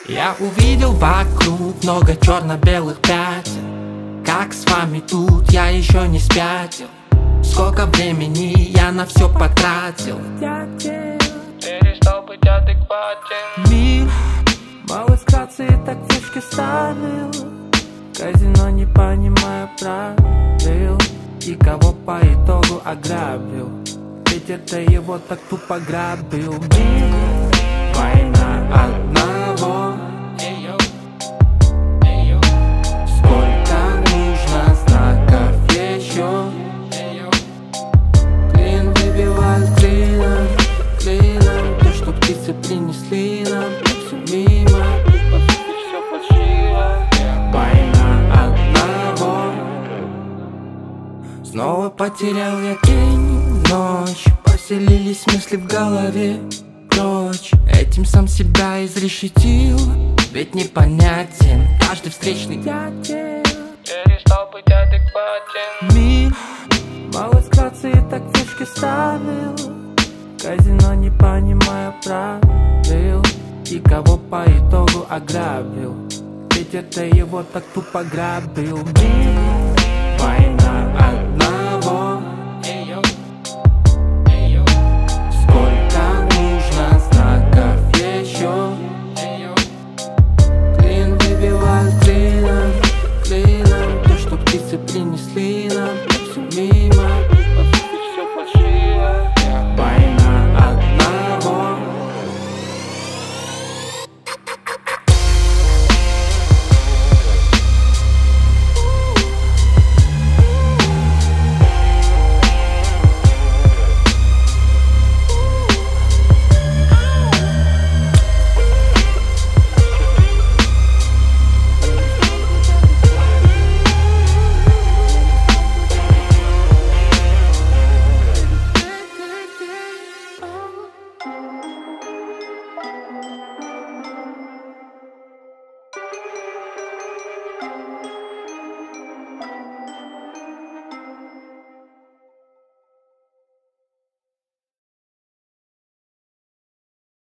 Я увидел вокруг много черно-белых пятен. Как с вами тут, я еще не спятил. Сколько времени я на все потратил. Перестал быть адекватен. Мир малой вкратце и так фишки ставил. Казино, не понимая правил. И кого по итогу ограбил. Ведь это его так тупо грабил. Мир, война одного. Сколько нужно знаков еще? Клин выбивает клином, клином. То, что птицы принесли нам, все мимо. Все фальшиво. Война одного. Снова потерял я день, ночь. Поселились мысли в голове прочь. Этим сам себя изрешетил. Ведь непонятен каждый встречный дятел. Перестал быть адекватен. Мир малой вкратце и так фишки ставил. Казино, не понимая правил. И кого по итогу ограбил. Ведь это его так тупо грабил. Мир, война.